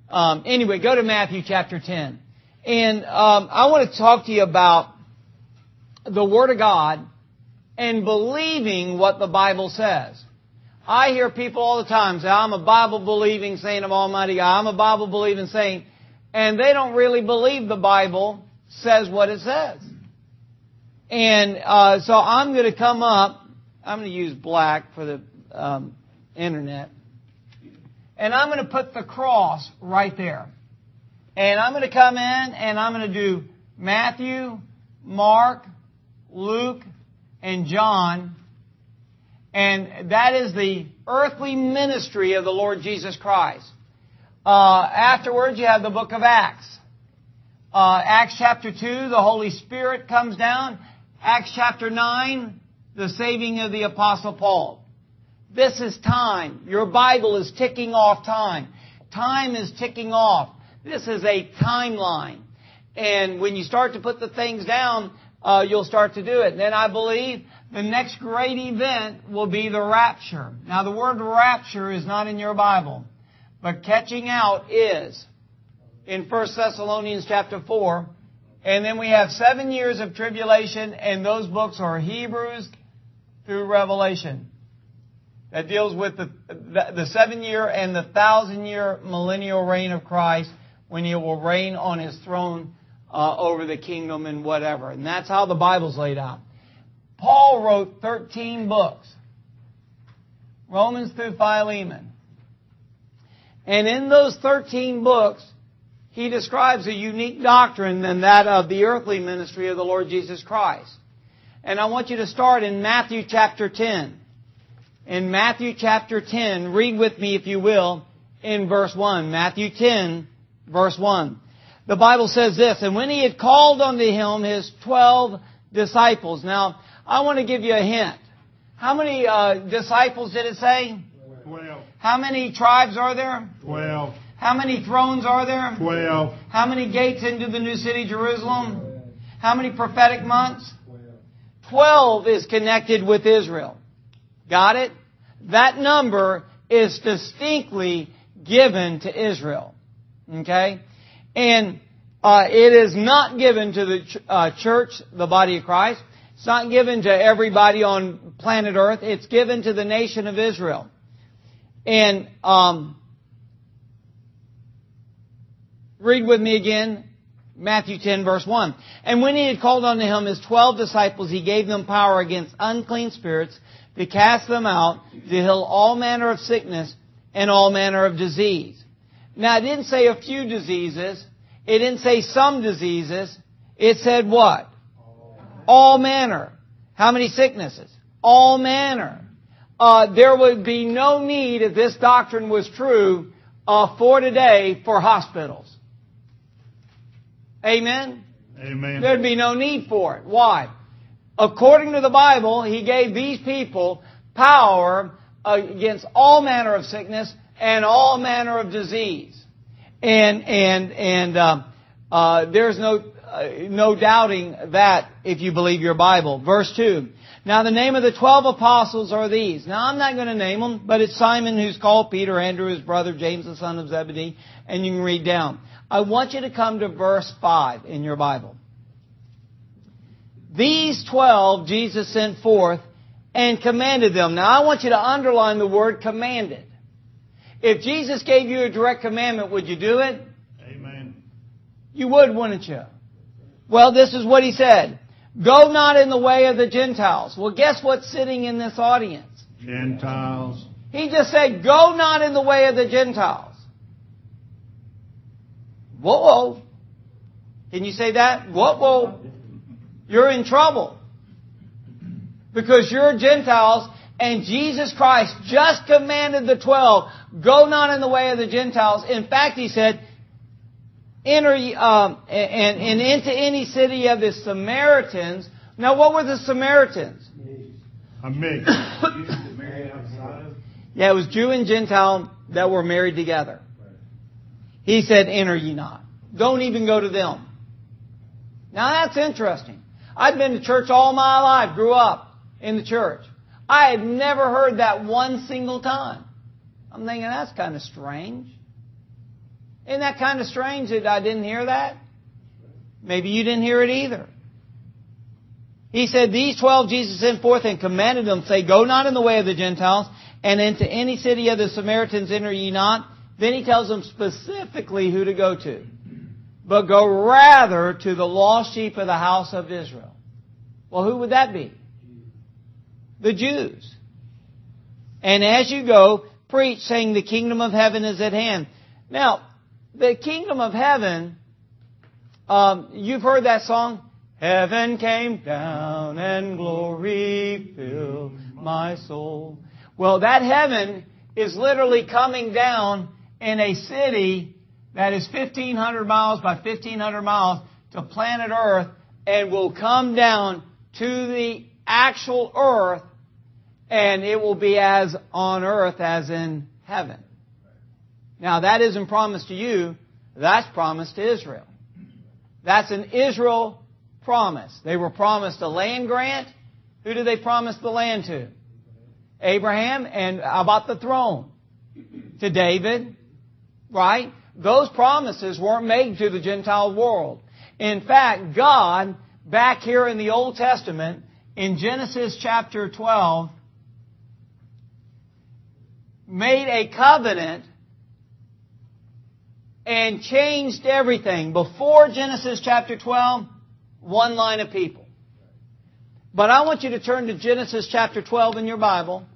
Anyway, go to Matthew chapter 10. And I want to talk to you about the Word of God and believing what the Bible says. I hear people all the time say, I'm a Bible-believing saint of Almighty God. I'm a Bible-believing saint. And they don't really believe the Bible says what it says. And so I'm going to come up. I'm going to use black for the internet. And I'm going to put the cross right there. And I'm going to come in and I'm going to do Matthew, Mark, Luke, and John. And that is the earthly ministry of the Lord Jesus Christ. Afterwards, you have the book of Acts. Acts chapter 2, the Holy Spirit comes down. Acts chapter 9, the saving of the Apostle Paul. This is time. Your Bible is ticking off time. Time is ticking off. This is a timeline. And when you start to put the things down, you'll start to do it. And then I believe the next great event will be the rapture. Now, the word rapture is not in your Bible, but catching out is in 1 Thessalonians chapter 4. And then we have 7 years of tribulation, and those books are Hebrews through Revelation. That deals with the 7-year and the 1,000-year millennial reign of Christ, when He will reign on His throne over the kingdom and whatever. And that's how the Bible's laid out. Paul wrote 13 books. Romans through Philemon. And in those 13 books, he describes a unique doctrine than that of the earthly ministry of the Lord Jesus Christ. And I want you to start in Matthew chapter 10. In Matthew chapter 10, read with me if you will, in verse 1. Matthew 10, verse 1. The Bible says this, and when He had called unto Him His 12 disciples. Now, I want to give you a hint. How many disciples did it say? 12. How many tribes are there? 12. How many thrones are there? 12. How many gates into the new city, Jerusalem? How many prophetic months? 12 is connected with Israel. Got it? That number is distinctly given to Israel. Okay? And it is not given to the church, the body of Christ. It's not given to everybody on planet Earth. It's given to the nation of Israel. And read with me again, Matthew 10, verse 1. And when He had called unto Him His 12 disciples, He gave them power against unclean spirits to cast them out, to heal all manner of sickness and all manner of disease. Now, it didn't say a few diseases. It didn't say some diseases. It said what? All manner. How many sicknesses? All manner. There would be no need, if this doctrine was true, for today for hospitals. Amen? Amen. There'd be no need for it. Why? According to the Bible, He gave these people power against all manner of sickness and all manner of disease. And there's no doubting that if you believe your Bible. Verse 2. Now the name of the 12 apostles are these. Now I'm not going to name them, but it's Simon who's called Peter, Andrew his brother, James the son of Zebedee, and you can read down. I want you to come to verse 5 in your Bible. These 12 Jesus sent forth and commanded them. Now I want you to underline the word commanded. If Jesus gave you a direct commandment, would you do it? Amen. You would, wouldn't you? Well, this is what He said. Go not in the way of the Gentiles. Well, guess what's sitting in this audience? Gentiles. He just said, go not in the way of the Gentiles. Whoa, whoa. Can you say that? Whoa, whoa. You're in trouble. Because you're Gentiles, and Jesus Christ just commanded the 12, go not in the way of the Gentiles. In fact, He said, enter and into any city of the Samaritans. Now, what were the Samaritans? A mix. Yeah, it was Jew and Gentile that were married together. He said, enter ye not. Don't even go to them. Now, that's interesting. I've been to church all my life, grew up in the church. I had never heard that one single time. I'm thinking, that's kind of strange. Isn't that kind of strange that I didn't hear that? Maybe you didn't hear it either. He said, these 12 Jesus sent forth and commanded them, say, go not in the way of the Gentiles, and into any city of the Samaritans enter ye not. Then he tells them specifically who to go to. But go rather to the lost sheep of the house of Israel. Well, who would that be? The Jews. And as you go, preach, saying the kingdom of heaven is at hand. Now, the kingdom of heaven, you've heard that song? Heaven came down and glory filled my soul. Well, that heaven is literally coming down in a city that is 1,500 miles by 1,500 miles to planet Earth and will come down to the actual earth, and it will be as on earth as in heaven. Now, that isn't promised to you. That's promised to Israel. That's an Israel promise. They were promised a land grant. Who did they promise the land to? Abraham. And how about the throne? To David. Right? Those promises weren't made to the Gentile world. In fact, God, back here in the Old Testament, in Genesis chapter 12, made a covenant and changed everything. Before Genesis chapter 12, one line of people. But I want you to turn to Genesis chapter 12 in your Bible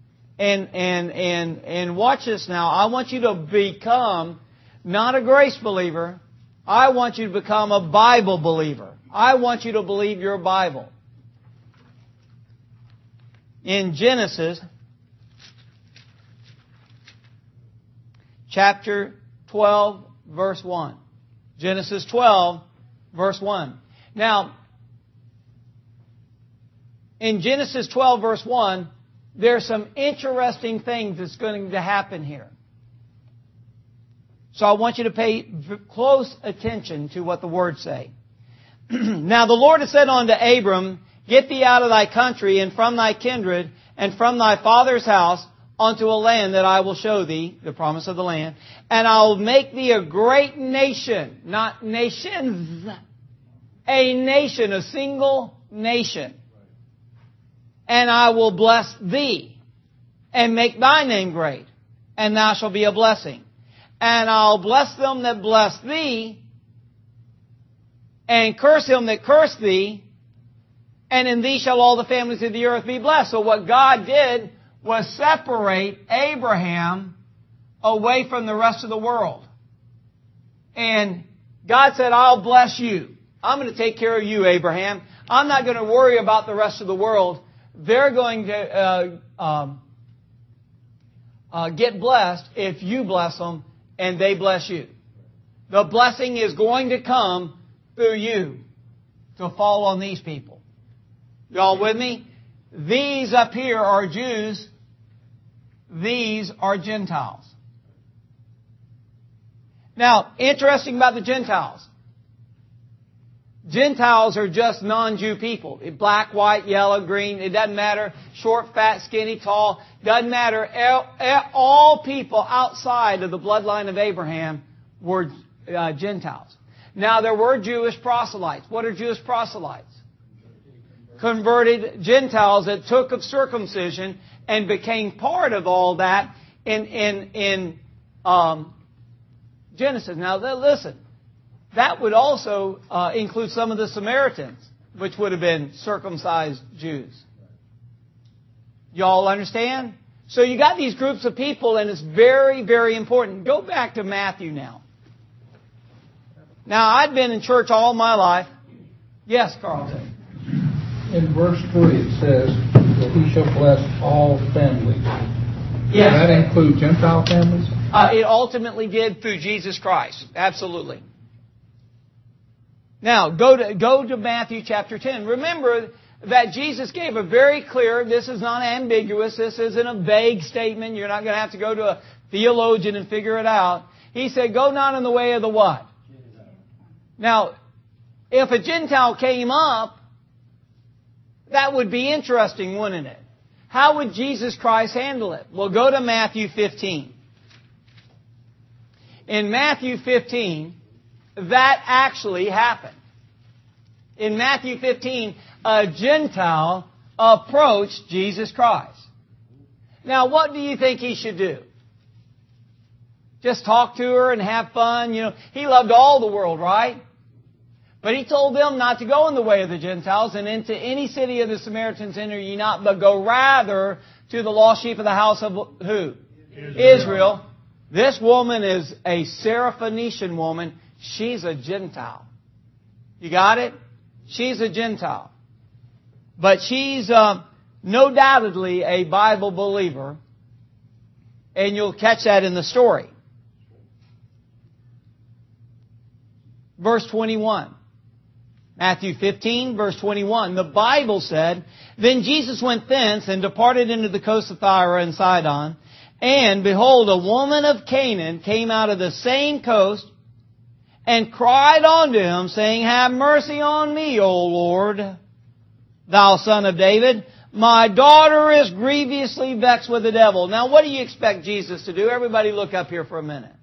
and watch this now. I want you to become not a grace believer. I want you to become a Bible believer. I want you to believe your Bible. In Genesis chapter 12, verse 1. Genesis 12, verse 1. Now, in Genesis 12, verse 1, there's some interesting things that's going to happen here. So I want you to pay close attention to what the words say. Now the Lord has said unto Abram, get thee out of thy country and from thy kindred and from thy father's house unto a land that I will show thee, the promise of the land, and I will make thee a great nation, not nations, a nation, a single nation. And I will bless thee and make thy name great, and thou shalt be a blessing. And I'll bless them that bless thee, and curse him that curse thee, and in thee shall all the families of the earth be blessed. So what God did was separate Abraham away from the rest of the world. And God said, I'll bless you. I'm going to take care of you, Abraham. I'm not going to worry about the rest of the world. They're going to get blessed if you bless them and they bless you. The blessing is going to come through you to fall on these people. Y'all with me? These up here are Jews. These are Gentiles. Now, interesting about the Gentiles. Gentiles are just non-Jew people. Black, white, yellow, green, it doesn't matter. Short, fat, skinny, tall, doesn't matter. All people outside of the bloodline of Abraham were Gentiles. Now, there were Jewish proselytes. What are Jewish proselytes? Converted Gentiles that took of circumcision and became part of all that in Genesis. Now, listen. That would also include some of the Samaritans, which would have been circumcised Jews. Y'all understand? So you got these groups of people, and it's very, very important. Go back to Matthew now. Now, I've been in church all my life. Yes, Carlton. In verse 3 it says that he shall bless all families. Yes. Does that include Gentile families? It ultimately did through Jesus Christ. Absolutely. Now, go to Matthew chapter 10. Remember that Jesus gave a very clear, this is not ambiguous, this isn't a vague statement. You're not going to have to go to a theologian and figure it out. He said, go not in the way of the what? Now, if a Gentile came up, that would be interesting, wouldn't it? How would Jesus Christ handle it? Well, go to Matthew 15. In Matthew 15, that actually happened. In Matthew 15, a Gentile approached Jesus Christ. Now, what do you think he should do? Just talk to her and have fun? You know, he loved all the world, right? But he told them not to go in the way of the Gentiles, and into any city of the Samaritans enter ye not, but go rather to the lost sheep of the house of who? Israel. This woman is a Syrophoenician woman. She's a Gentile. You got it? She's a Gentile. But she's no doubtedly a Bible believer. And you'll catch that in the story. Verse 21. Matthew 15, verse 21. The Bible said, Then Jesus went thence and departed into the coast of Tyre and Sidon. And behold, a woman of Canaan came out of the same coast and cried unto him, saying, Have mercy on me, O Lord, thou Son of David. My daughter is grievously vexed with the devil. Now, what do you expect Jesus to do? Everybody look up here for a minute.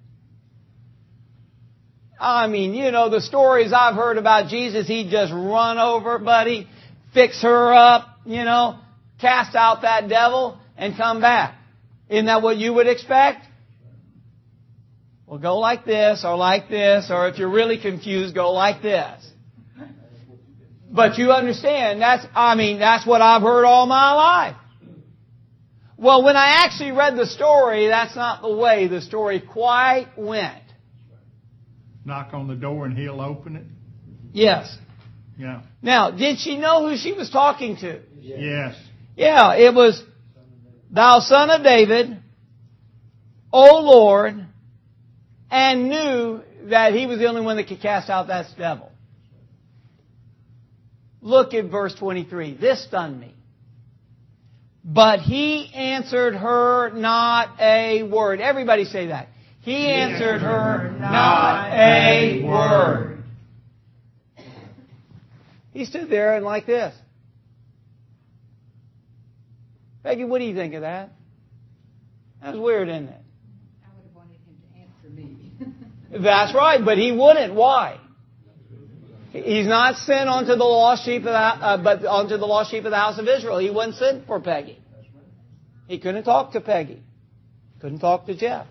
I mean, you know, the stories I've heard about Jesus, he'd just run over, buddy, fix her up, you know, cast out that devil, and come back. Isn't that what you would expect? Well, go like this, or if you're really confused, go like this. But you understand, that's what I've heard all my life. Well, when I actually read the story, that's not the way the story quite went. Knock on the door and he'll open it? Yes. Yeah. Now, did she know who she was talking to? Yes. Yeah, it was, Thou Son of David, O Lord, and knew that he was the only one that could cast out that devil. Look at verse 23. This stunned me. But he answered her not a word. Everybody say that. He answered her not a word. He stood there and like this. Peggy, what do you think of that? That was weird, isn't it? I would have wanted him to answer me. That's right, but he wouldn't. Why? He's not sent onto the lost sheep of but onto the lost sheep of the house of Israel. He wasn't sent for Peggy. He couldn't talk to Peggy. Couldn't talk to Jeff.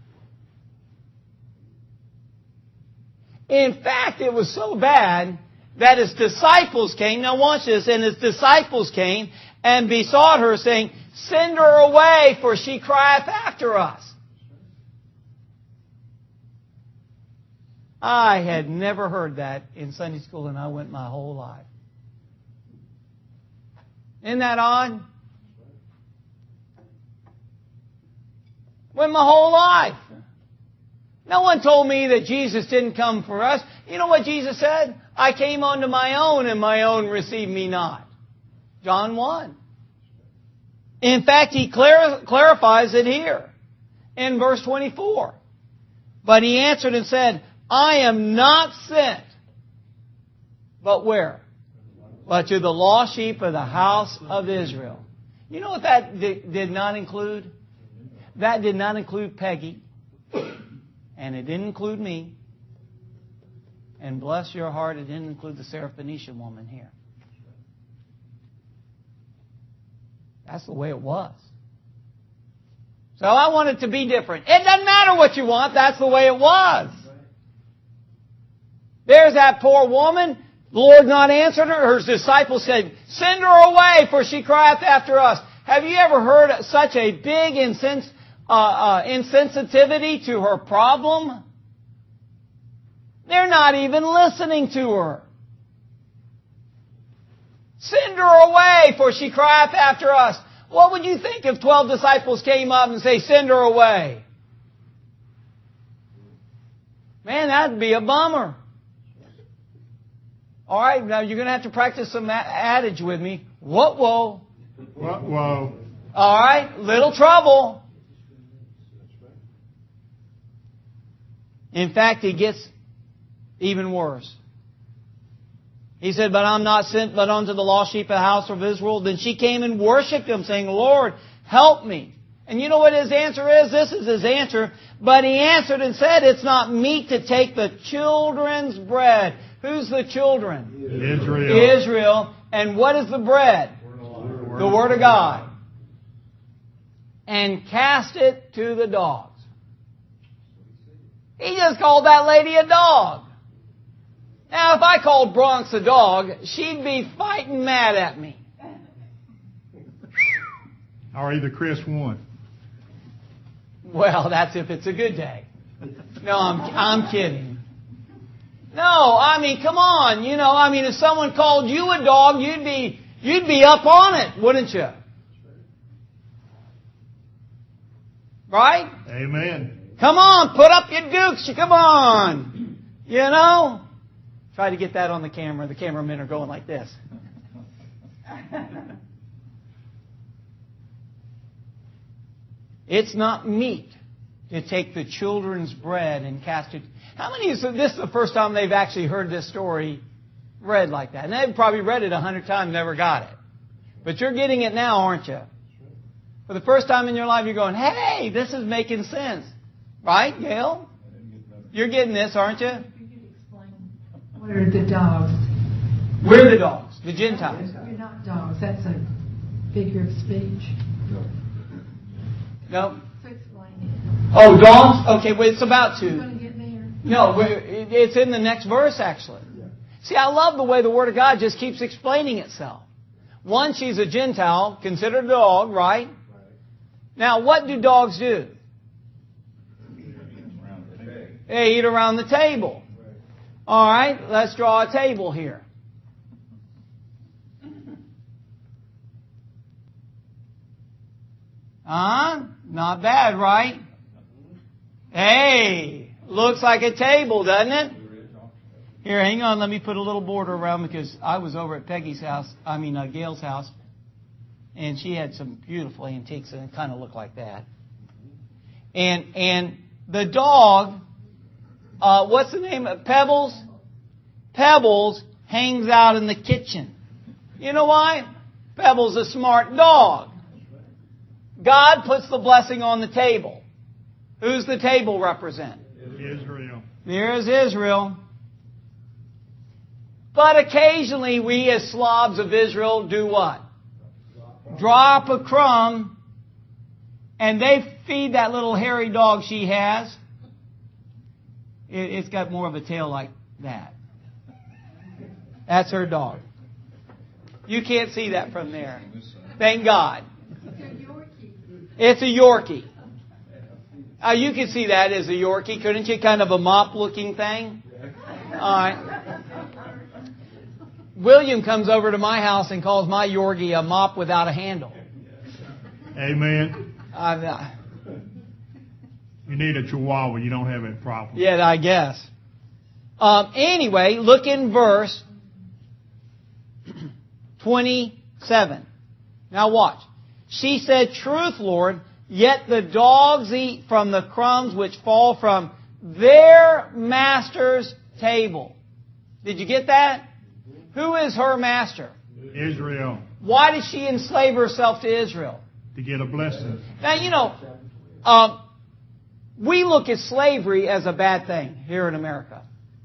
In fact, it was so bad that his disciples came. Now watch this. And his disciples came and besought her, saying, Send her away, for she crieth after us. I had never heard that in Sunday school, and I went my whole life. Isn't that odd? Went my whole life. No one told me that Jesus didn't come for us. You know what Jesus said? I came unto my own, and my own received me not. John 1. In fact, he clarifies it here in verse 24. But he answered and said, I am not sent, but where? But to the lost sheep of the house of Israel. You know what that did not include? That did not include Peggy. And it didn't include me. And bless your heart, it didn't include the Syrophoenician woman here. That's the way it was. So I want it to be different. It doesn't matter what you want. That's the way it was. There's that poor woman. The Lord not answered her. Her disciples said, Send her away, for she crieth after us. Have you ever heard such a big insensitivity to her problem? They're not even listening to her. Send her away, for she crieth after us. What would you think if 12 disciples came up and say, Send her away? Man, that'd be a bummer. All right, now you're going to have to practice some adage with me. What whoa? What whoa? All right, little trouble. In fact, it gets even worse. He said, But I'm not sent but unto the lost sheep of the house of Israel. Then she came and worshipped him, saying, Lord, help me. And you know what his answer is? This is his answer. But he answered and said, it's not meet to take the children's bread. Who's the children? Israel. Israel. And what is the bread? The Word of God. And cast it to the dogs. He just called that lady a dog. Now, if I called Bronx a dog, she'd be fighting mad at me. Or either Chris won. Well, that's if it's a good day. No, I'm kidding. No, I mean, come on. You know, I mean, if someone called you a dog, you'd be up on it, wouldn't you? Right? Amen. Come on, put up your dukes. Come on. You know? Try to get that on the camera. The cameramen are going like this. It's not meet to take the children's bread and cast it. How many of you, this is the first time they've actually heard this story read like that? And they've probably read it 100 times, never got it. But you're getting it now, aren't you? For the first time in your life, you're going, hey, this is making sense. Right, Gail? You're getting this, aren't you? What are the dogs? We're the dogs, the Gentiles. You're not dogs. That's a figure of speech. No? So explain it. Oh, dogs? Okay, well, it's about You're to. going to get there? No, it's in the next verse, actually. See, I love the way the Word of God just keeps explaining itself. One, she's a Gentile, considered a dog, right? Now, what do dogs do? They eat around the table. All right, let's draw a table here. Not bad, right? Hey, looks like a table, doesn't it? Here, hang on. Let me put a little border around because I was over at Gail's house, and she had some beautiful antiques, and it kind of looked like that. And the dog, what's the name of Pebbles? Pebbles hangs out in the kitchen. You know why? Pebbles a smart dog. God puts the blessing on the table. Who's the table represent? Israel. There's Israel. But occasionally we as Slavs of Israel do what? Drop a crumb and they feed that little hairy dog she has. It's got more of a tail like that. That's her dog. You can't see that from there. Thank God. It's a Yorkie. You could see that as a Yorkie, couldn't you? Kind of a mop-looking thing. All right. William comes over to my house and calls my Yorkie a mop without a handle. Amen. You need a Chihuahua. You don't have it properly. Yeah, I guess. Anyway, look in verse 27. Now watch. She said, truth, Lord, yet the dogs eat from the crumbs which fall from their master's table. Did you get that? Who is her master? Israel. Why did she enslave herself to Israel? To get a blessing. Now, you know, we look at slavery as a bad thing here in America.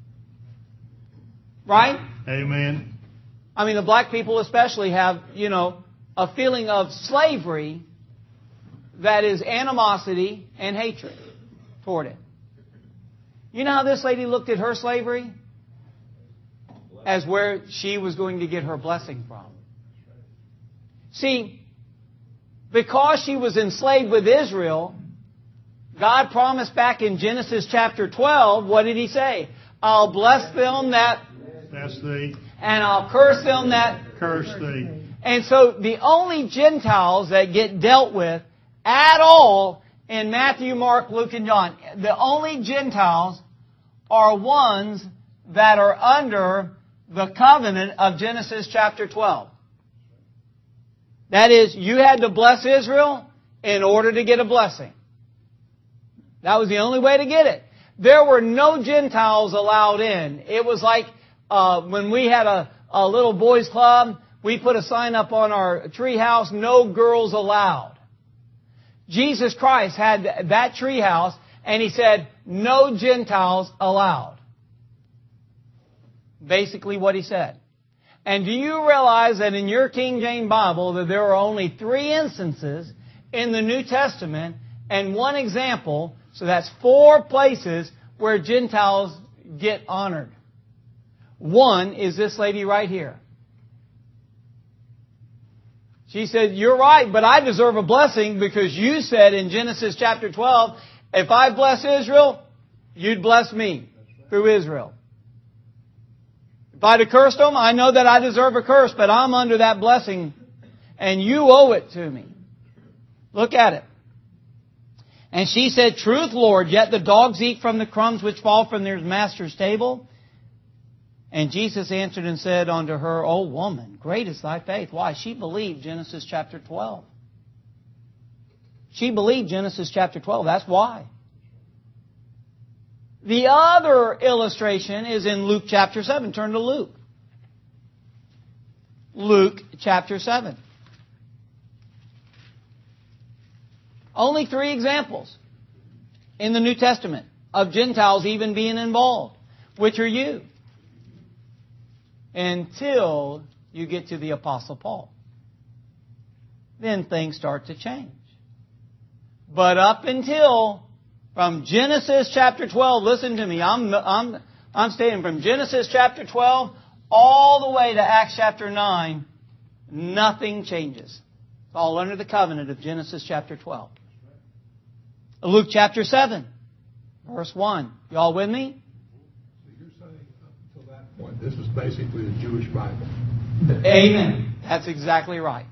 Right? Amen. I mean, the black people especially have, you know, a feeling of slavery that is animosity and hatred toward it. You know how this lady looked at her slavery? As where she was going to get her blessing from. See, because she was enslaved with Israel, God promised back in Genesis chapter 12, what did He say? I'll bless them that... That's thee. And I'll curse them that... Curse thee. And so the only Gentiles that get dealt with at all in Matthew, Mark, Luke, and John, the only Gentiles are ones that are under the covenant of Genesis chapter 12. That is, you had to bless Israel in order to get a blessing. That was the only way to get it. There were no Gentiles allowed in. It was like when we had a little boys club, we put a sign up on our tree house, no girls allowed. Jesus Christ had that tree house, and he said, no Gentiles allowed. Basically what he said. And do you realize that in your King James Bible that there are only 3 instances in the New Testament and 1 example, so that's 4 places where Gentiles get honored. 1 is this lady right here. She said, you're right, but I deserve a blessing because you said in Genesis chapter 12, if I bless Israel, you'd bless me through Israel. If I'd have cursed them, I know that I deserve a curse, but I'm under that blessing, and you owe it to me. Look at it. And she said, truth, Lord, yet the dogs eat from the crumbs which fall from their master's table. And Jesus answered and said unto her, O woman, great is thy faith. Why? She believed Genesis chapter 12. She believed Genesis chapter 12. That's why. The other illustration is in Luke chapter 7. Turn to Luke. Luke chapter 7. Only 3 examples in the New Testament of Gentiles even being involved. Which are you? Until you get to the Apostle Paul. Then things start to change. But up until from Genesis chapter 12, listen to me, I'm stating from Genesis chapter 12 all the way to Acts chapter 9, nothing changes. It's all under the covenant of Genesis chapter 12. Luke chapter 7, verse 1. You all with me? So you're saying up until that point, this is basically a Jewish Bible. Amen. That's exactly right.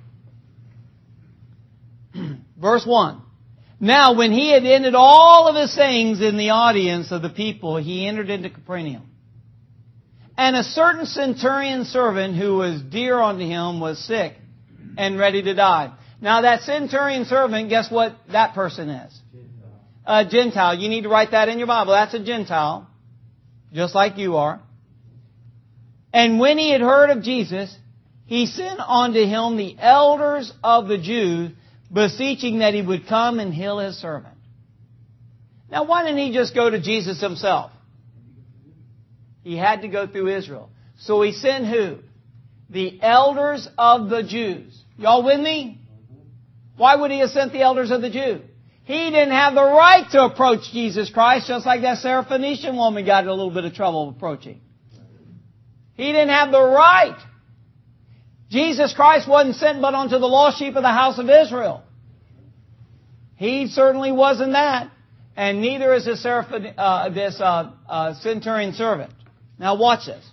Verse 1. Now, when he had ended all of his sayings in the audience of the people, he entered into Capernaum. And a certain centurion servant who was dear unto him was sick and ready to die. Now, that centurion servant, guess what that person is? A Gentile. You need to write that in your Bible. That's a Gentile, just like you are. And when he had heard of Jesus, he sent unto him the elders of the Jews, beseeching that he would come and heal his servant. Now, why didn't he just go to Jesus himself? He had to go through Israel. So he sent who? The elders of the Jews. Y'all with me? Why would he have sent the elders of the Jews? He didn't have the right to approach Jesus Christ, just like that Syrophoenician woman got in a little bit of trouble approaching. He didn't have the right. Jesus Christ wasn't sent but unto the lost sheep of the house of Israel. He certainly wasn't that. And neither is this centurion servant. Now watch this.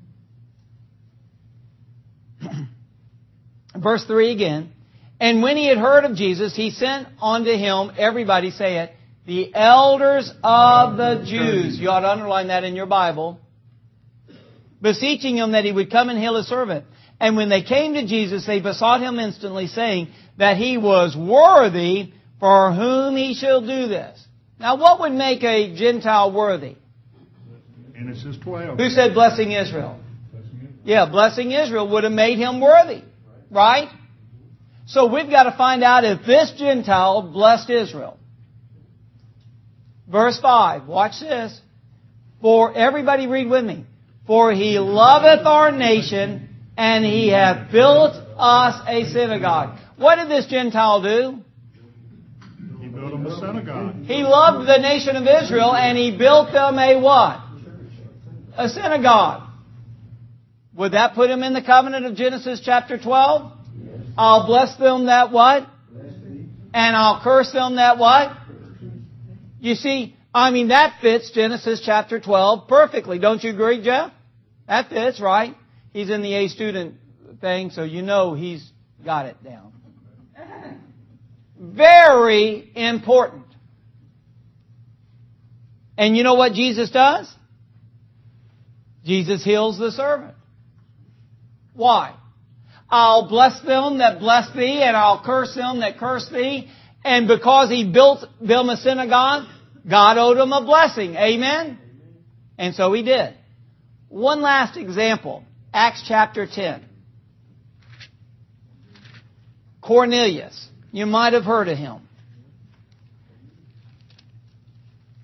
Verse 3 again. And when he had heard of Jesus, he sent unto him, everybody say it, the elders of the Jews. You ought to underline that in your Bible. Beseeching him that he would come and heal his servant. And when they came to Jesus, they besought him instantly, saying that he was worthy for whom he shall do this. Now, what would make a Gentile worthy? Genesis 12. Who said blessing Israel? Yeah, blessing Israel would have made him worthy. Right? So we've got to find out if this Gentile blessed Israel. Verse 5. Watch this. For, everybody read with me. For he loveth our nation, and he hath built us a synagogue. What did this Gentile do? He built him a synagogue. He loved the nation of Israel, and he built them a what? A synagogue. Would that put him in the covenant of Genesis chapter 12? I'll bless them that what? And I'll curse them that what? You see, that fits Genesis chapter 12 perfectly. Don't you agree, Jeff? That fits, right? He's in the A student thing, so you know he's got it down. Very important. And you know what Jesus does? Jesus heals the servant. Why? I'll bless them that bless thee, and I'll curse them that curse thee. And because he built them a synagogue, God owed him a blessing. Amen? And so he did. One last example. Acts chapter 10. Cornelius. You might have heard of him.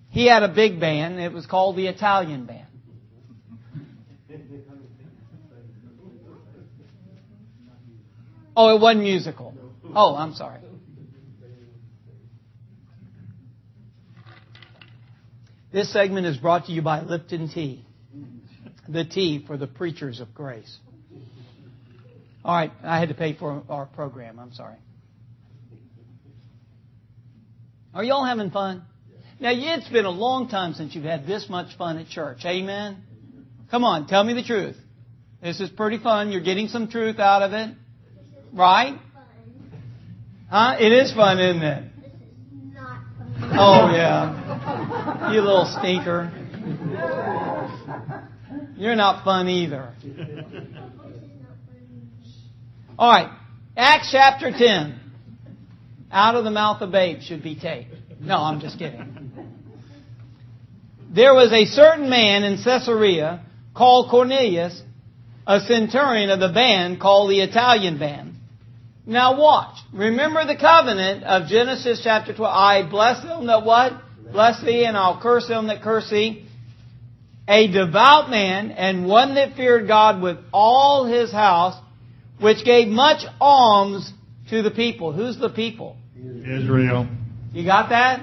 he had a big band. It was called the Italian Band. Oh, it wasn't musical. Oh, I'm sorry. This segment is brought to you by Lipton Tea. The tea for the preachers of grace. All right, I had to pay for our program. I'm sorry. Are y'all having fun? Now, it's been a long time since you've had this much fun at church. Amen? Come on, tell me the truth. This is pretty fun. You're getting some truth out of it. Right? Huh? It is fun, isn't it? This is not fun. Oh, yeah. You little stinker. You're not fun either. All right. Acts chapter 10. Out of the mouth of babes should be taped. No, I'm just kidding. There was a certain man in Caesarea called Cornelius, a centurion of the band called the Italian Band. Now watch. Remember the covenant of Genesis chapter 12. I bless them that what? Bless thee, and I'll curse them that curse thee. A devout man, and one that feared God with all his house, which gave much alms to the people. Who's the people? Israel. You got that?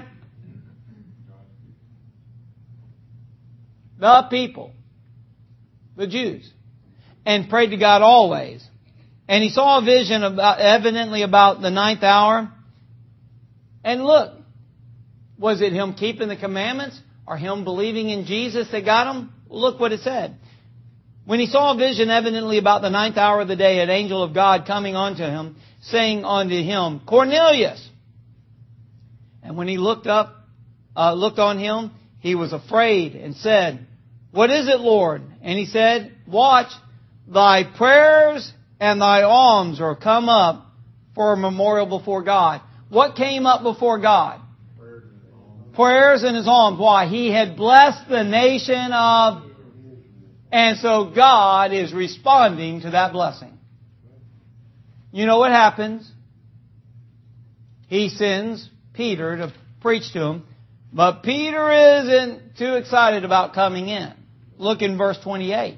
The people. The Jews. And prayed to God always. And he saw a vision evidently about the 9th hour. And look, was it him keeping the commandments or him believing in Jesus that got him? Look what it said. When he saw a vision evidently about the 9th hour of the day, an angel of God coming unto him, saying unto him, Cornelius. And when he looked on him, he was afraid and said, What is it, Lord? And he said, Watch, thy prayers and thy alms are come up for a memorial before God. What came up before God? Prayers and his alms. Why? He had blessed the nation of... And so God is responding to that blessing. You know what happens? He sends Peter to preach to him. But Peter isn't too excited about coming in. Look in verse 28.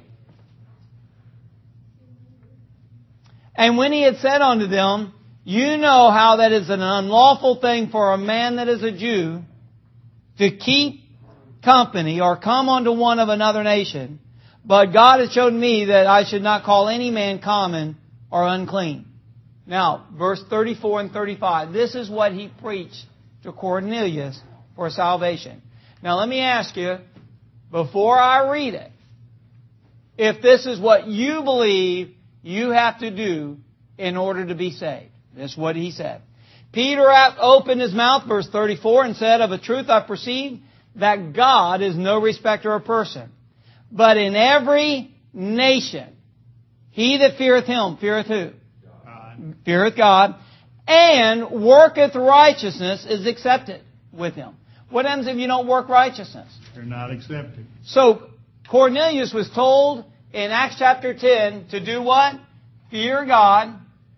And when he had said unto them, You know how that is an unlawful thing for a man that is a Jew to keep company or come unto one of another nation. But God has shown me that I should not call any man common or unclean. Now, verse 34 and 35. This is what he preached to Cornelius for salvation. Now, let me ask you, before I read it, if this is what you believe you have to do in order to be saved. That's what he said. Peter opened his mouth, verse 34, and said, Of a truth I perceive that God is no respecter of person. But in every nation, he that feareth him, feareth who? God. Feareth God. And worketh righteousness is accepted with him. What happens if you don't work righteousness? You're not accepted. So, Cornelius was told in Acts chapter 10 to do what? Fear God.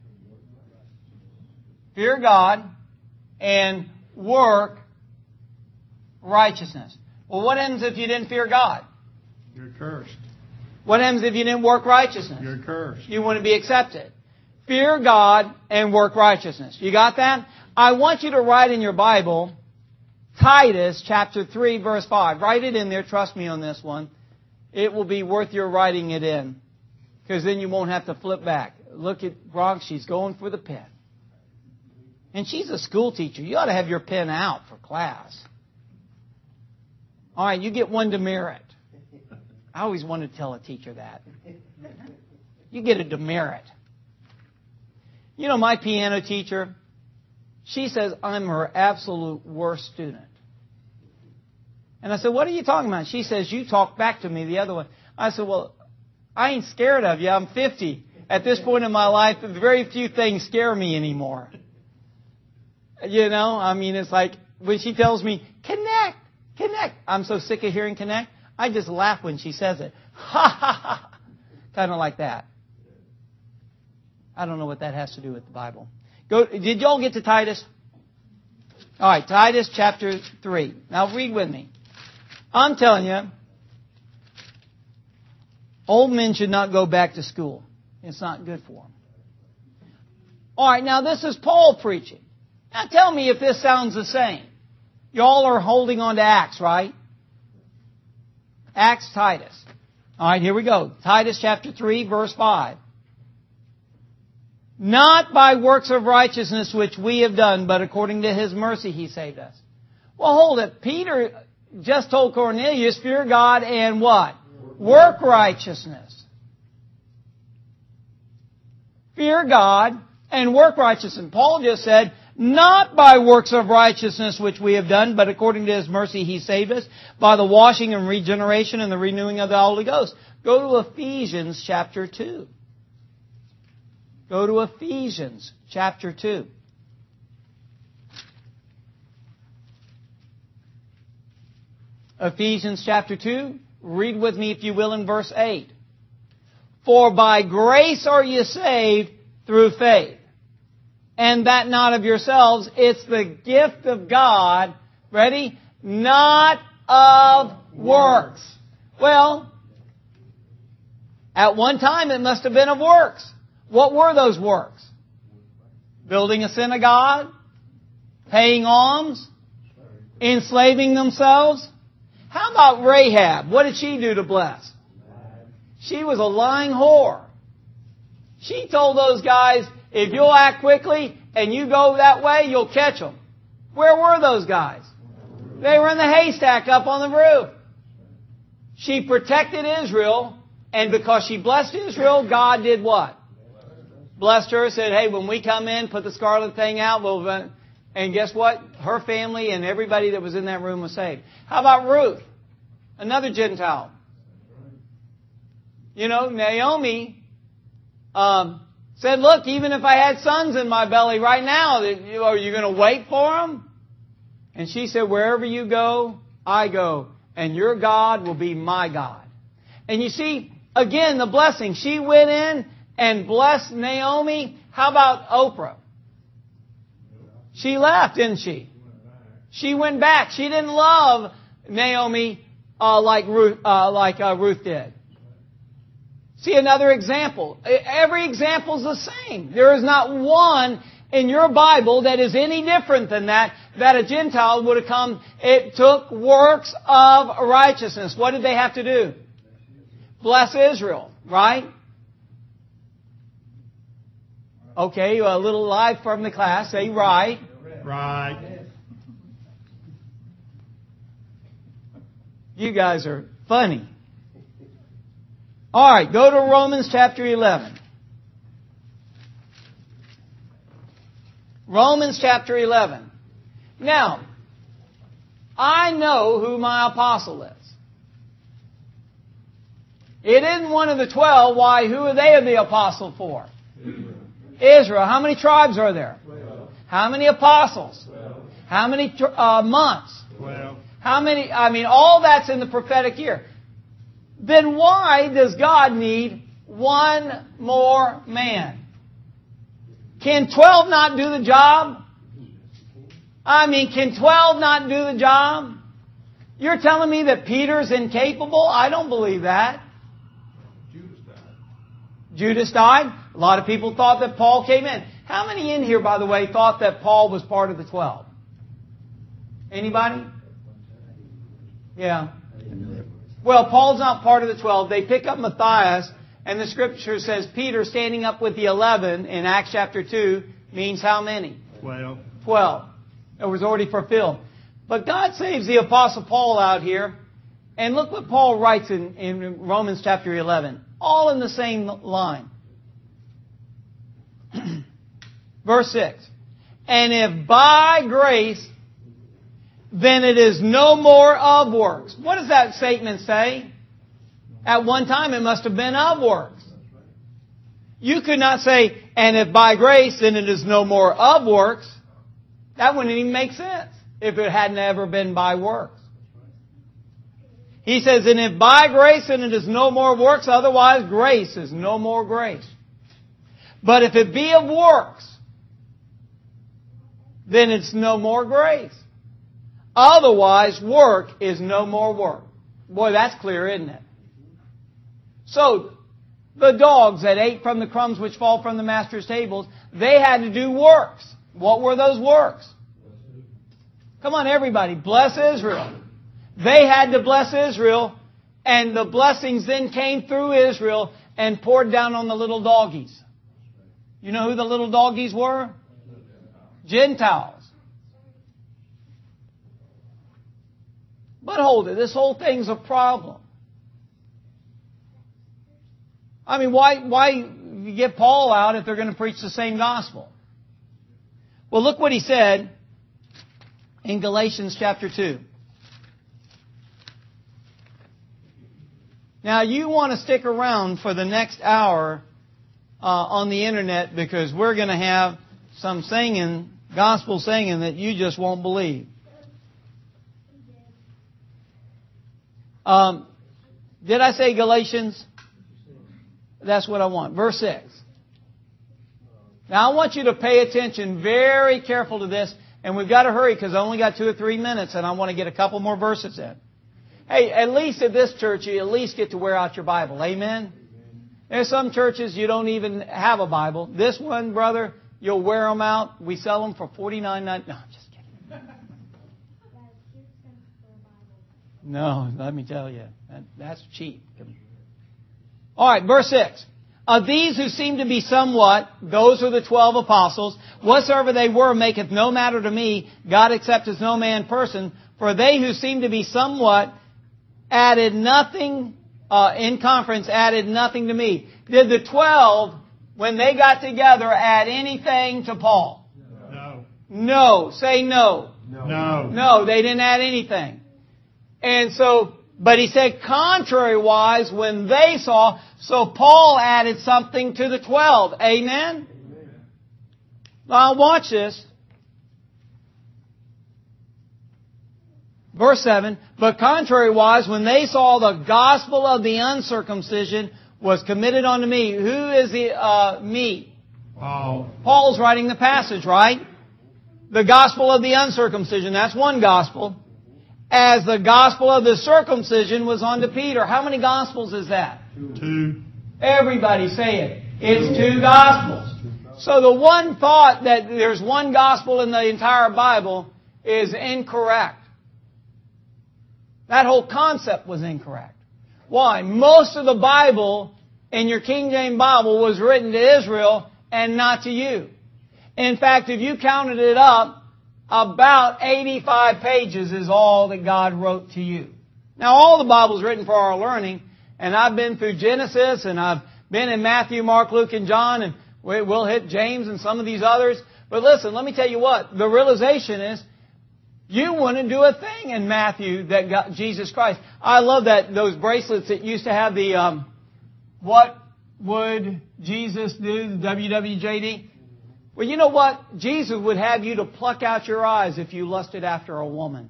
Fear God. And work righteousness. Well, what happens if you didn't fear God? You're cursed. What happens if you didn't work righteousness? You're cursed. You wouldn't be accepted. Fear God and work righteousness. You got that? I want you to write in your Bible, Titus chapter 3 verse 5. Write it in there. Trust me on this one. It will be worth your writing it in. Because then you won't have to flip back. Look at Bronx. She's going for the pen. And she's a school teacher. You ought to have your pen out for class. All right, you get one demerit. I always want to tell a teacher that. You get a demerit. You know, my piano teacher, she says I'm her absolute worst student. And I said, what are you talking about? She says, you talked back to me the other one. I said, well, I ain't scared of you. I'm 50. At this point in my life, very few things scare me anymore. You know, I mean, it's like when she tells me, connect. I'm so sick of hearing connect. I just laugh when she says it. Ha, ha, ha. Kind of like that. I don't know what that has to do with the Bible. Did y'all get to Titus? All right, Titus chapter 3. Now read with me. I'm telling you, old men should not go back to school. It's not good for them. All right, now this is Paul preaching. Now tell me if this sounds the same. Y'all are holding on to Acts, right? Acts, Titus. All right, here we go. Titus chapter 3, verse 5. Not by works of righteousness which we have done, but according to His mercy He saved us. Well, hold it. Peter just told Cornelius, fear God and what? Work righteousness. Fear God and work righteousness. Paul just said, not by works of righteousness which we have done, but according to His mercy He saved us, by the washing and regeneration and the renewing of the Holy Ghost. Go to Ephesians chapter 2. Go to Ephesians chapter 2. Ephesians chapter 2. Read with me, if you will, in verse 8. For by grace are you saved through faith. And that not of yourselves, it's the gift of God. Ready? Not of works. Well, at one time it must have been of works. What were those works? Building a synagogue? Paying alms? Enslaving themselves? How about Rahab? What did she do to bless? She was a lying whore. She told those guys, if you'll act quickly and you go that way, you'll catch them. Where were those guys? They were in the haystack up on the roof. She protected Israel, and because she blessed Israel, God did what? Blessed her, said, hey, when we come in, put the scarlet thing out, and guess what? Her family and everybody that was in that room was saved. How about Ruth? Another Gentile. You know, Naomi said, look, even if I had sons in my belly right now, are you going to wait for them? And she said, wherever you go, I go. And your God will be my God. And you see, again, the blessing. She went in and blessed Naomi. How about Oprah? She left, didn't she? She went back. She didn't love Naomi like Ruth did. See another example. Every example is the same. There is not one in your Bible that is any different than that a Gentile would have come. It took works of righteousness. What did they have to do? Bless Israel, right? Okay, a little live from the class. Say right. Right. You guys are funny. All right, go to Romans chapter 11. Romans chapter 11. Now, I know who my apostle is. It isn't one of the 12. Why? Who are they the apostle for? Israel. How many tribes are there? 12. How many apostles? 12. How many months? 12. How many? I mean, all that's in the prophetic year. Then why does God need one more man? Can 12 not do the job? I mean, can 12 not do the job? You're telling me that Peter's incapable? I don't believe that. Judas died. A lot of people thought that Paul came in. How many in here, by the way, thought that Paul was part of the 12? Anybody? Yeah. Well, Paul's not part of the 12. They pick up Matthias, and the Scripture says Peter standing up with the 11 in Acts chapter 2 means how many? 12. 12. It was already fulfilled. But God saves the Apostle Paul out here. And look what Paul writes in Romans chapter 11. All in the same line. Verse 6. And if by grace, then it is no more of works. What does that statement say? At one time it must have been of works. You could not say, and if by grace, then it is no more of works. That wouldn't even make sense if it hadn't ever been by works. He says, and if by grace, then it is no more works, otherwise grace is no more grace. But if it be of works, then it's no more grace. Otherwise, work is no more work. Boy, that's clear, isn't it? So, the dogs that ate from the crumbs which fall from the master's tables, they had to do works. What were those works? Come on, everybody. Bless Israel. They had to bless Israel, and the blessings then came through Israel and poured down on the little doggies. You know who the little doggies were? Gentiles. But hold it, this whole thing's a problem. I mean, why get Paul out if they're going to preach the same gospel? Well, look what he said in Galatians chapter 2. Now, you want to stick around for the next hour on the internet, because we're going to have some singing, gospel singing that you just won't believe. Did I say Galatians? That's what I want. Verse 6. Now I want you to pay attention, very careful to this, and we've got to hurry because I only got 2 or 3 minutes and I want to get a couple more verses in. Hey, at least at this church, you at least get to wear out your Bible. Amen? There's some churches you don't even have a Bible. This one, brother, you'll wear them out. We sell them for $49.99. No, I'm just kidding. No, let me tell you, that's cheap. All right, verse 6. Of these who seem to be somewhat, those are the 12 apostles, whatsoever they were maketh no matter to me, God accepteth no man person, for they who seem to be somewhat added nothing, in conference, added nothing to me. Did the 12, when they got together, add anything to Paul? No. No. Say no. No. No, they didn't add anything. And so, but he said contrary-wise, when they saw, so Paul added something to the 12. Amen? Now watch this. Verse 7, but contrary-wise, when they saw the gospel of the uncircumcision was committed unto me. Who is the me? Paul. Paul's writing the passage, right? The gospel of the uncircumcision, that's one gospel. As the gospel of the circumcision was unto Peter. How many gospels is that? 2. Everybody say it. It's 2 gospels. So the one thought that there's one gospel in the entire Bible is incorrect. That whole concept was incorrect. Why? Most of the Bible in your King James Bible was written to Israel and not to you. In fact, if you counted it up, about 85 pages is all that God wrote to you. Now, all the Bible is written for our learning, and I've been through Genesis, and I've been in Matthew, Mark, Luke, and John, and we'll hit James and some of these others. But listen, let me tell you what. The realization is, you wouldn't do a thing in Matthew that got Jesus Christ. I love that, those bracelets that used to have the, what would Jesus do, the WWJD? Well, you know what? Jesus would have you to pluck out your eyes if you lusted after a woman.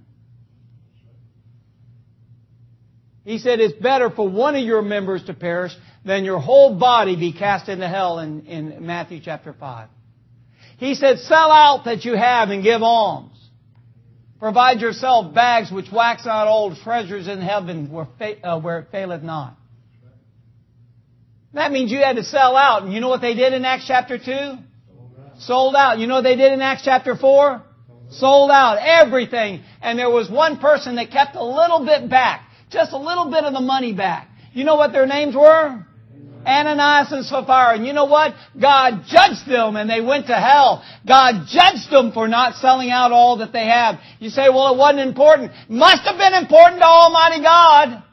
He said it's better for one of your members to perish than your whole body be cast into hell in Matthew chapter 5. He said, sell out that you have and give alms. Provide yourself bags which wax not old, treasures in heaven where it faileth not. That means you had to sell out. And you know what they did in Acts chapter 2? Sold out. You know what they did in Acts chapter 4? Sold out. Everything. And there was one person that kept a little bit back. Just a little bit of the money back. You know what their names were? Ananias and Sapphira. And you know what? God judged them and they went to hell. God judged them for not selling out all that they have. You say, well, it wasn't important. Must have been important to Almighty God.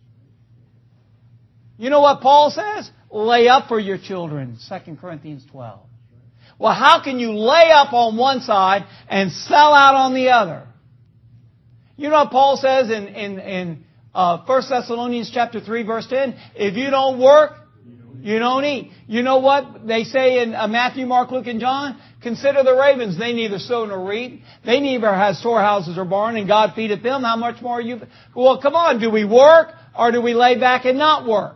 You know what Paul says? Lay up for your children. 2 Corinthians 12. Well, how can you lay up on one side and sell out on the other? You know what Paul says in 1 Thessalonians chapter 3, verse 10? If you don't work, you don't eat. You know what they say in Matthew, Mark, Luke, and John? Consider the ravens. They neither sow nor reap. They neither have storehouses or barn, and God feedeth them. How much more are you? Well, come on. Do we work or do we lay back and not work?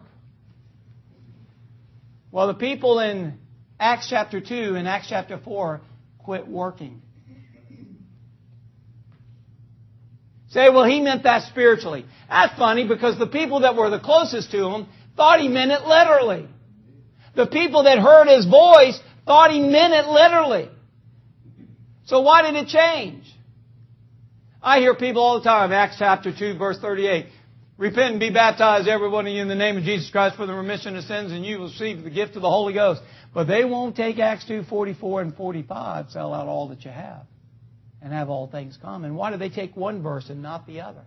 Well, the people in Acts chapter 2 and Acts chapter 4 quit working. Say, well, he meant that spiritually. That's funny because the people that were the closest to him thought he meant it literally. The people that heard his voice thought he meant it literally. So why did it change? I hear people all the time, Acts chapter 2, verse 38. Repent and be baptized, every one of you, in the name of Jesus Christ for the remission of sins, and you will receive the gift of the Holy Ghost. But they won't take Acts 2, 44 and 45, sell out all that you have, and have all things common. Why do they take one verse and not the other?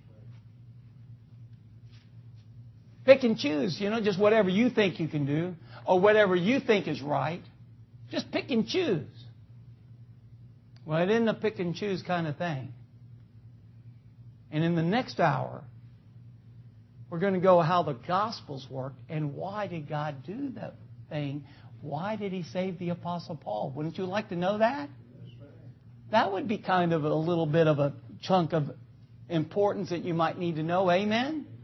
Pick and choose, just whatever you think you can do, or whatever you think is right. Just pick and choose. Well, it isn't a pick and choose kind of thing. And in the next hour, we're going to go how the Gospels work and why did God do that thing? Why did He save the Apostle Paul? Wouldn't you like to know that? That would be kind of a little bit of a chunk of importance that you might need to know. Amen?